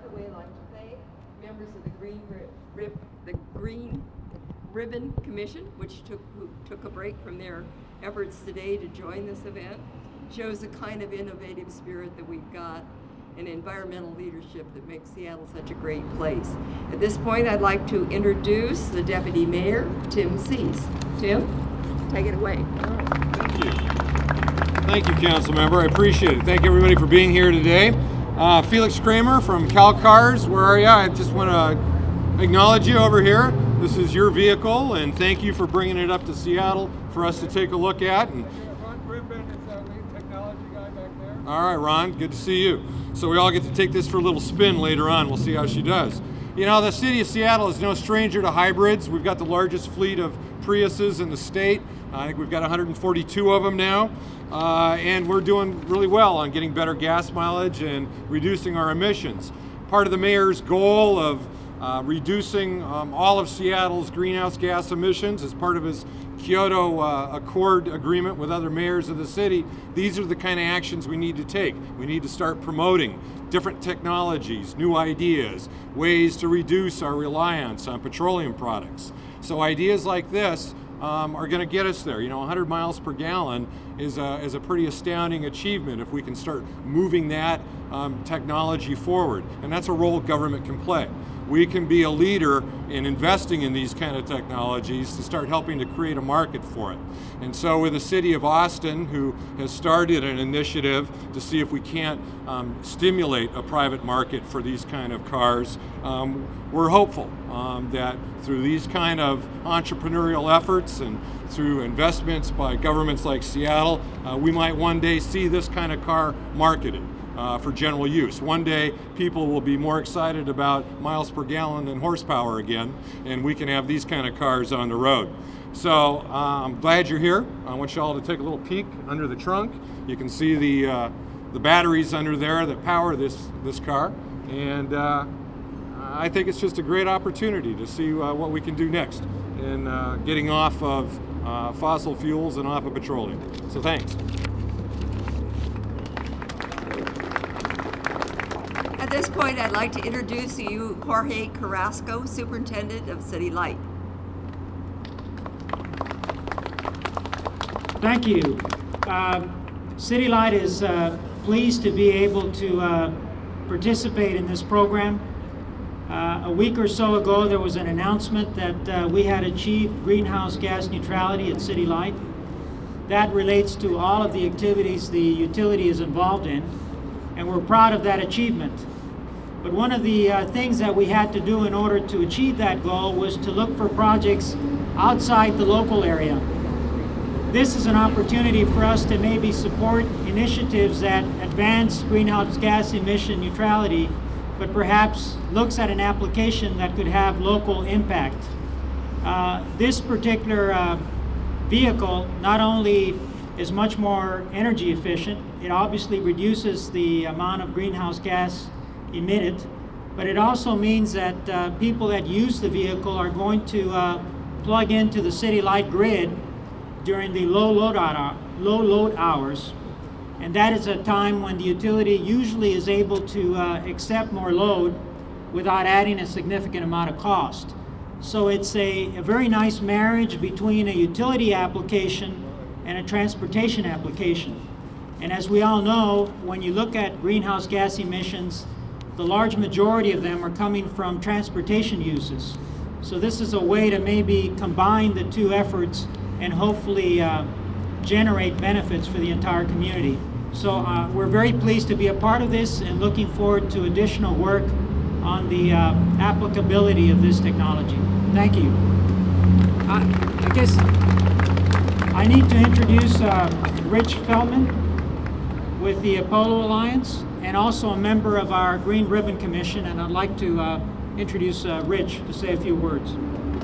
the way, I'd like to thank members of the Green Ribbon Commission, who took a break from their efforts today to join this event. Shows the kind of innovative spirit that we've got and environmental leadership that makes Seattle such a great place. At this point, I'd like to introduce the Deputy Mayor, Tim Sees. Tim, take it away. Thank you. Thank you, Council Member. I appreciate it. Thank everybody for being here today. Felix Kramer from CalCars, where are you? I just want to acknowledge you over here. This is your vehicle, and thank you for bringing it up to Seattle for us to take a look at. And Ron Griffin is our lead technology guy back there. all right, Ron, good to see you. So we all get to take this for a little spin later on. We'll see how she does. You know, the city of Seattle is no stranger to hybrids. We've got the largest fleet of Priuses in the state. I think we've got 142 of them now. And we're doing really well on getting better gas mileage and reducing our emissions. Part of the mayor's goal of reducing all of Seattle's greenhouse gas emissions as part of his Kyoto Accord agreement with other mayors of the city, these are the kind of actions we need to take. We need to start promoting different technologies, new ideas, ways to reduce our reliance on petroleum products. So ideas like this are going to get us there. You know, 100 miles per gallon is a pretty astounding achievement if we can start moving that technology forward. And that's a role government can play. We can be a leader in investing in these kind of technologies to start helping to create a market for it. And so with the city of Austin, who has started an initiative to see if we can't stimulate a private market for these kind of cars, we're hopeful that through these kind of entrepreneurial efforts and through investments by governments like Seattle, we might one day see this kind of car marketed for general use. One day, people will be more excited about miles per gallon than horsepower again, and we can have these kind of cars on the road. So I'm glad you're here. I want you all to take a little peek under the trunk. You can see the batteries under there that power this car, and I think it's just a great opportunity to see what we can do next in getting off of fossil fuels and off of petroleum. So thanks. At this point, I'd like to introduce to you Jorge Carrasco, Superintendent of City Light. Thank you. City Light is pleased to be able to participate in this program. A week or so ago, there was an announcement that we had achieved greenhouse gas neutrality at City Light. That relates to all of the activities the utility is involved in, and we're proud of that achievement. But one of the things that we had to do in order to achieve that goal was to look for projects outside the local area. This is an opportunity for us to maybe support initiatives that advance greenhouse gas emission neutrality, but perhaps looks at an application that could have local impact. This particular vehicle not only is much more energy efficient, it obviously reduces the amount of greenhouse gas emitted, but it also means that people that use the vehicle are going to plug into the City Light grid during the low load hours, and that is a time when the utility usually is able to accept more load without adding a significant amount of cost. So it's a very nice marriage between a utility application and a transportation application. And as we all know, when you look at greenhouse gas emissions, the large majority of them are coming from transportation uses. So this is a way to maybe combine the two efforts and hopefully generate benefits for the entire community. So we're very pleased to be a part of this and looking forward to additional work on the applicability of this technology. Thank you. I guess I need to introduce Rich Feldman with the Apollo Alliance and also a member of our Green Ribbon Commission, and I'd like to introduce Rich to say a few words.